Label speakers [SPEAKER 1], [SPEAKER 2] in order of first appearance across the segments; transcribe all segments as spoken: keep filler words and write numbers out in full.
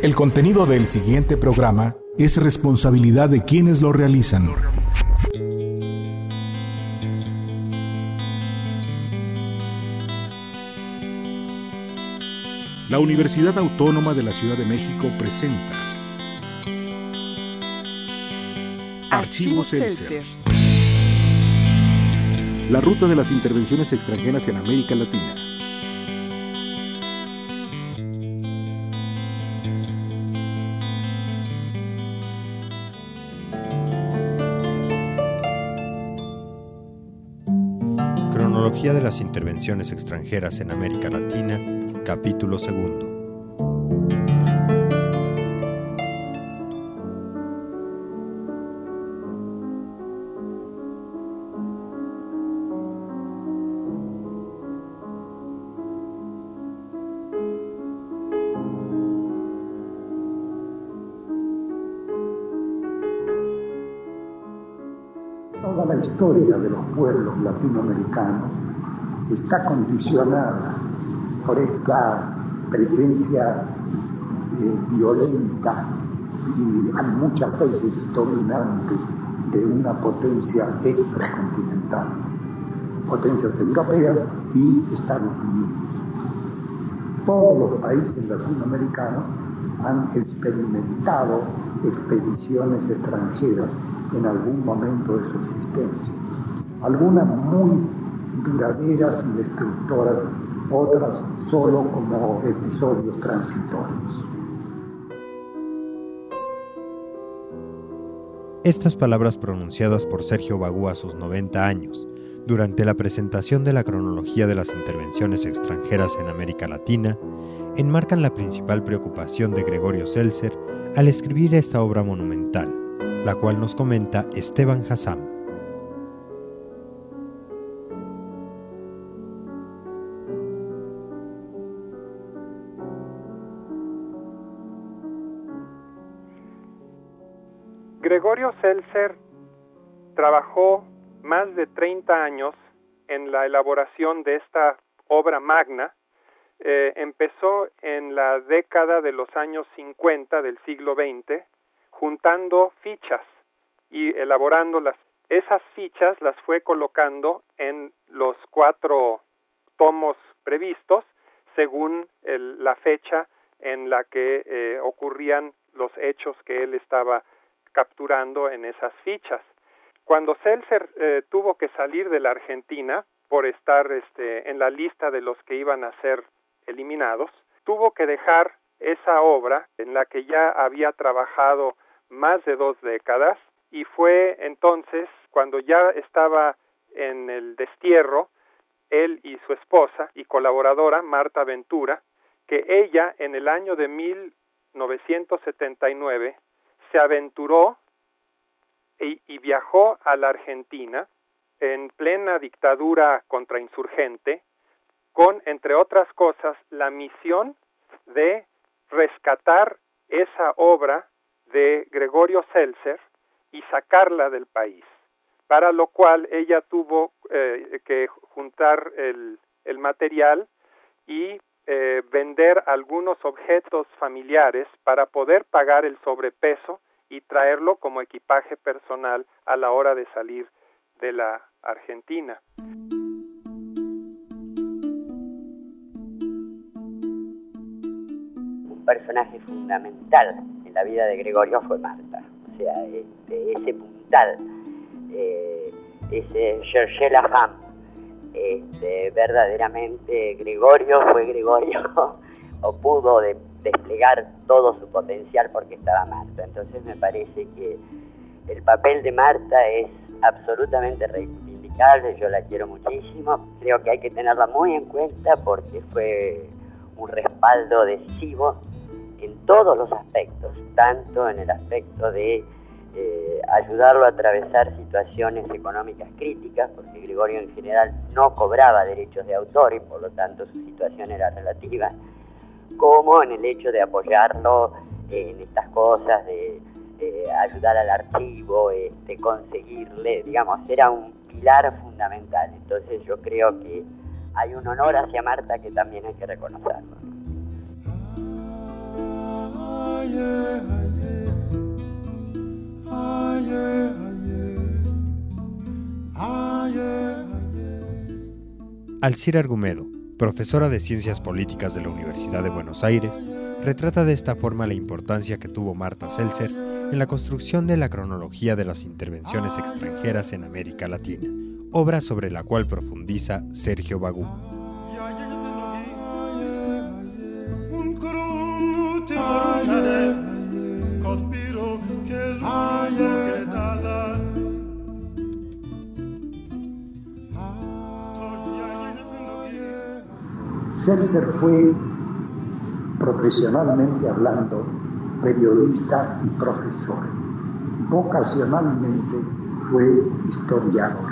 [SPEAKER 1] El contenido del siguiente programa es responsabilidad de quienes lo realizan. La Universidad Autónoma de la Ciudad de México presenta Archivos Seltzer. La ruta de las intervenciones extranjeras en América Latina.
[SPEAKER 2] Cronología de las intervenciones extranjeras en América Latina, capítulo segundo.
[SPEAKER 3] Toda la historia de los pueblos latinoamericanos está condicionada por esta presencia eh, violenta y muchas veces dominante de una potencia extracontinental, potencias europeas y Estados Unidos. Todos los países latinoamericanos han experimentado expediciones extranjeras en algún momento de su existencia, algunas muy duraderas y destructoras, otras solo como episodios transitorios.
[SPEAKER 2] Estas palabras pronunciadas por Sergio Bagú a sus noventa años, durante la presentación de la cronología de las intervenciones extranjeras en América Latina, enmarcan la principal preocupación de Gregorio Seltzer al escribir esta obra monumental, la cual nos comenta Esteban Hassam.
[SPEAKER 4] Gregorio Seltzer trabajó más de treinta años en la elaboración de esta obra magna. Eh, empezó en la década de los años cincuenta del siglo veinte, juntando fichas y elaborándolas. Esas fichas las fue colocando en los cuatro tomos previstos según el, la fecha en la que eh, ocurrían los hechos que él estaba capturando en esas fichas. Cuando Seltzer eh, tuvo que salir de la Argentina por estar este, en la lista de los que iban a ser eliminados, tuvo que dejar esa obra en la que ya había trabajado más de dos décadas, y fue entonces cuando ya estaba en el destierro, él y su esposa y colaboradora Marta Ventura, que ella en el año de mil novecientos setenta y nueve se aventuró y, y viajó a la Argentina en plena dictadura contrainsurgente, con, entre otras cosas, la misión de rescatar esa obra de Gregorio Seltzer y sacarla del país, para lo cual ella tuvo eh, que juntar el, el material y eh, vender algunos objetos familiares para poder pagar el sobrepeso y traerlo como equipaje personal a la hora de salir de la Argentina.
[SPEAKER 5] Un personaje fundamental en la vida de Gregorio fue Marta, o sea, este, ese puntal, eh, ese cherchez la femme, este, verdaderamente Gregorio fue Gregorio o pudo de, desplegar todo su potencial porque estaba Marta. Entonces me parece que el papel de Marta es absolutamente reivindicable, yo la quiero muchísimo, creo que hay que tenerla muy en cuenta porque fue un respaldo decisivo en todos los aspectos, tanto en el aspecto de eh, ayudarlo a atravesar situaciones económicas críticas, porque Gregorio en general no cobraba derechos de autor y por lo tanto su situación era relativa, como en el hecho de apoyarlo eh, en estas cosas, de eh, ayudar al archivo, este, conseguirle, digamos, era un pilar fundamental. Entonces yo creo que hay un honor hacia Marta que también hay que reconocerlo.
[SPEAKER 2] Alcira Argumedo, profesora de Ciencias Políticas de la Universidad de Buenos Aires, retrata de esta forma la importancia que tuvo Marta Seltzer en la construcción de la cronología de las intervenciones extranjeras en América Latina, obra sobre la cual profundiza Sergio Bagú.
[SPEAKER 3] Seltzer fue, profesionalmente hablando, periodista y profesor. Vocacionalmente fue historiador.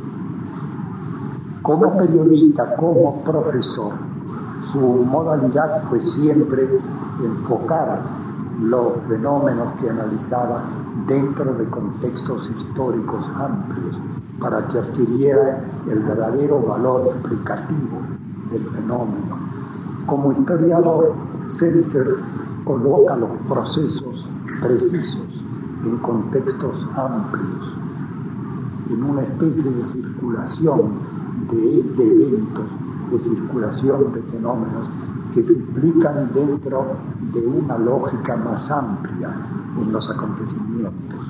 [SPEAKER 3] Como periodista, como profesor, su modalidad fue siempre enfocar los fenómenos que analizaba dentro de contextos históricos amplios para que adquiriera el verdadero valor explicativo del fenómeno. Como historiador, Seltzer coloca los procesos precisos en contextos amplios, en una especie de circulación de, de eventos, de circulación de fenómenos que se implican dentro de una lógica más amplia en los acontecimientos.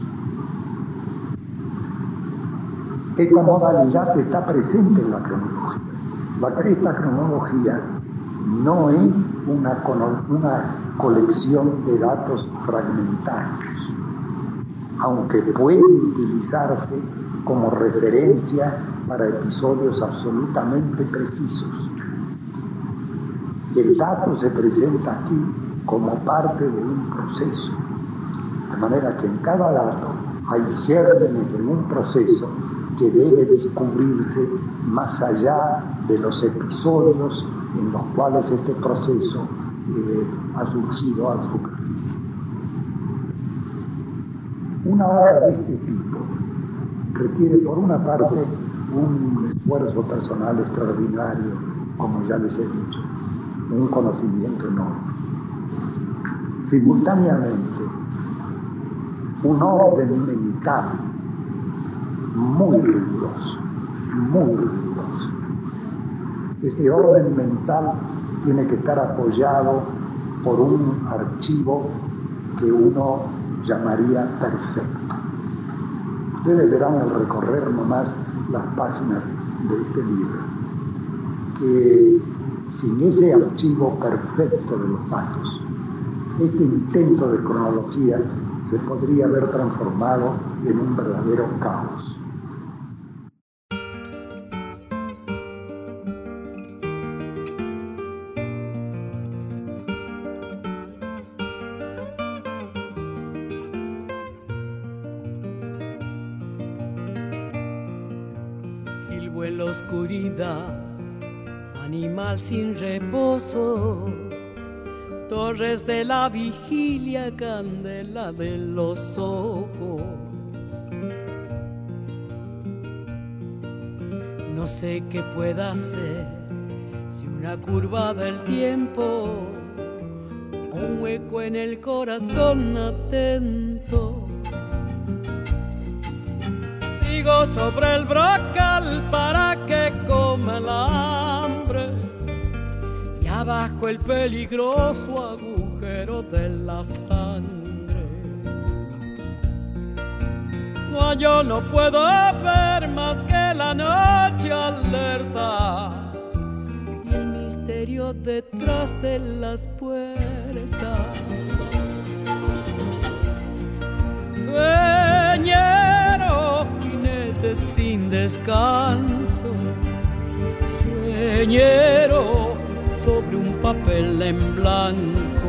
[SPEAKER 3] Esta modalidad está presente en la cronología. La, esta cronología no es una, una colección de datos fragmentarios, aunque puede utilizarse como referencia para episodios absolutamente precisos. El dato se presenta aquí como parte de un proceso, de manera que en cada dato hay gérmenes de un proceso que debe descubrirse más allá de los episodios en los cuales este proceso eh, ha surgido a la superficie. Una obra de este tipo requiere, por una parte, un esfuerzo personal extraordinario, como ya les he dicho, un conocimiento enorme. Simultáneamente, un orden mental muy riguroso, muy riguroso. Ese orden mental tiene que estar apoyado por un archivo que uno llamaría perfecto. Ustedes verán al recorrer nomás las páginas de este libro que sin ese archivo perfecto de los datos, este intento de cronología se podría haber transformado en un verdadero caos.
[SPEAKER 6] Silbo en la oscuridad, animal sin reposo, torres de la vigilia, candela de los ojos. No sé qué pueda hacer si una curva del tiempo o un hueco en el corazón atento. Digo sobre el brocal para que coma el hambre y abajo el peligroso agujero de la sangre. No, yo no puedo ver más que la noche alerta y el misterio detrás de las puertas. Sueñero, jinete sin descanso, sueñero sobre un papel en blanco,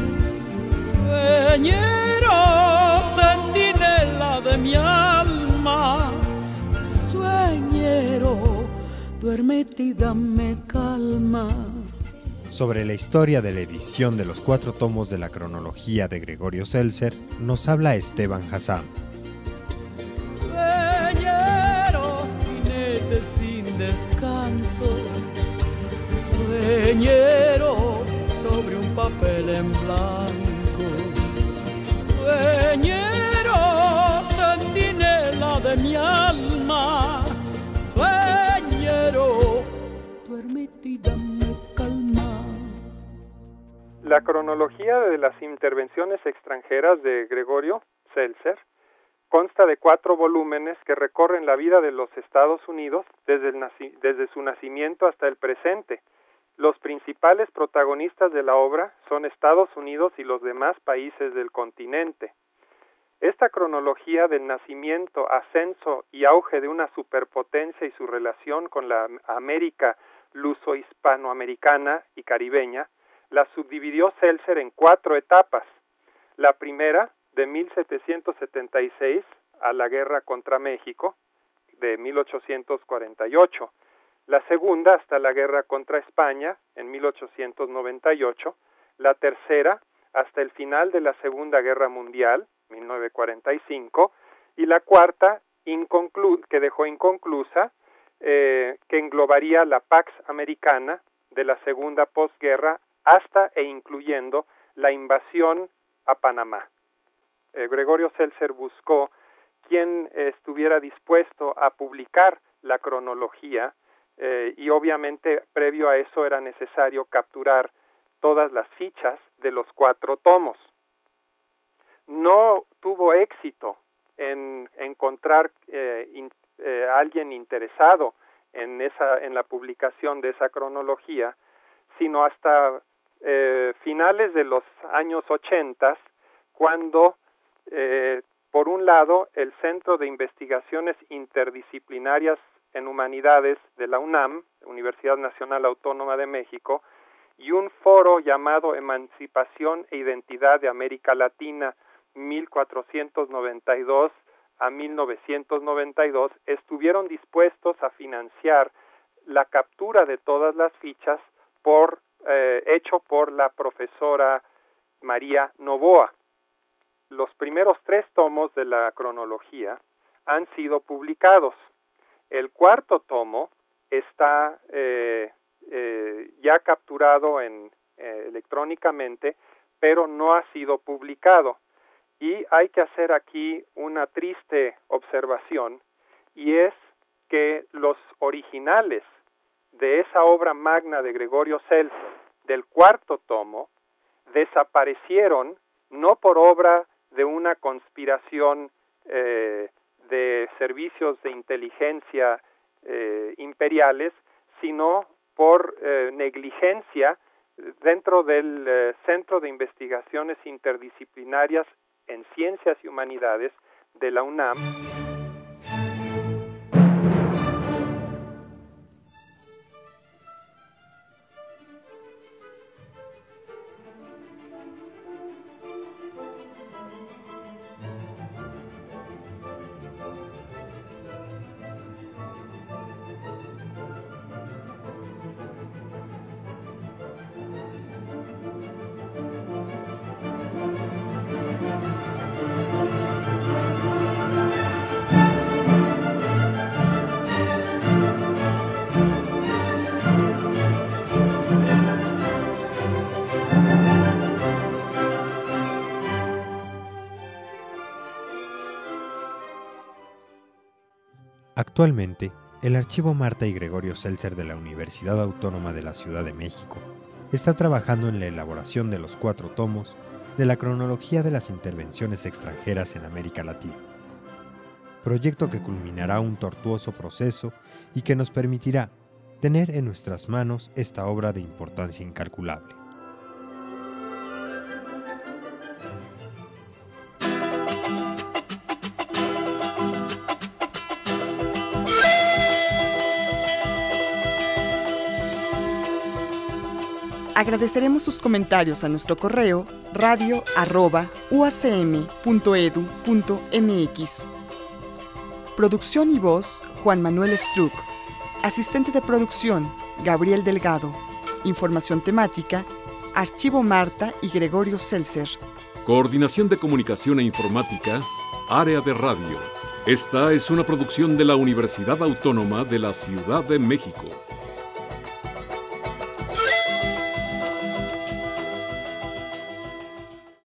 [SPEAKER 6] sueñero, centinela de mi alma, sueñero, duérmete y dame calma.
[SPEAKER 2] Sobre la historia de la edición de los cuatro tomos de la cronología de Gregorio Seltzer, nos habla Esteban Hassan.
[SPEAKER 6] Sueñero, jinete sin descanso, sueñero sobre un papel en blanco, sueñero, centinela de mi alma, sueñero, y dame calma.
[SPEAKER 4] La cronología de las intervenciones extranjeras de Gregorio Seltzer consta de cuatro volúmenes que recorren la vida de los Estados Unidos desde, el naci- desde su nacimiento hasta el presente. Los principales protagonistas de la obra son Estados Unidos y los demás países del continente. Esta cronología del nacimiento, ascenso y auge de una superpotencia y su relación con la América luso-hispanoamericana y caribeña la subdividió Seltzer en cuatro etapas. La primera, de mil setecientos setenta y seis a la guerra contra México, de mil ochocientos cuarenta y ocho. La segunda, hasta la guerra contra España, en mil ochocientos noventa y ocho. La tercera, hasta el final de la Segunda Guerra Mundial, mil novecientos cuarenta y cinco. Y la cuarta, inconclu- que dejó inconclusa, eh, que englobaría la Pax Americana de la segunda posguerra hasta e incluyendo la invasión a Panamá. Eh, Gregorio Seltzer buscó quien eh, estuviera dispuesto a publicar la cronología eh, y obviamente previo a eso era necesario capturar todas las fichas de los cuatro tomos. No tuvo éxito en encontrar eh, in, eh, alguien interesado en esa en la publicación de esa cronología, sino hasta eh, finales de los años ochentas, cuando eh, por un lado el Centro de Investigaciones Interdisciplinarias en Humanidades de la UNAM, Universidad Nacional Autónoma de México, y un foro llamado Emancipación e Identidad de América Latina mil cuatrocientos noventa y dos a mil novecientos noventa y dos, estuvieron dispuestos a financiar la captura de todas las fichas por eh, hecho por la profesora María Novoa. Los primeros tres tomos de la cronología han sido publicados. El cuarto tomo está eh, eh, ya capturado en, eh, electrónicamente, pero no ha sido publicado. Y hay que hacer aquí una triste observación, y es que los originales de esa obra magna de Gregorio Seltzer, del cuarto tomo, desaparecieron no por obra de una conspiración eh, de servicios de inteligencia eh, imperiales, sino por eh, negligencia dentro del eh, Centro de Investigaciones Interdisciplinarias en Ciencias y Humanidades de la UNAM.
[SPEAKER 2] Actualmente, el Archivo Marta y Gregorio Seltzer de la Universidad Autónoma de la Ciudad de México está trabajando en la elaboración de los cuatro tomos de la cronología de las intervenciones extranjeras en América Latina, proyecto que culminará un tortuoso proceso y que nos permitirá tener en nuestras manos esta obra de importancia incalculable.
[SPEAKER 7] Agradeceremos sus comentarios a nuestro correo radio arroba u a c m punto e d u punto m x. Producción y voz, Juan Manuel Struck. Asistente de producción, Gabriel Delgado. Información temática, Archivo Marta y Gregorio Seltzer.
[SPEAKER 8] Coordinación de Comunicación e Informática, Área de Radio. Esta es una producción de la Universidad Autónoma de la Ciudad de México.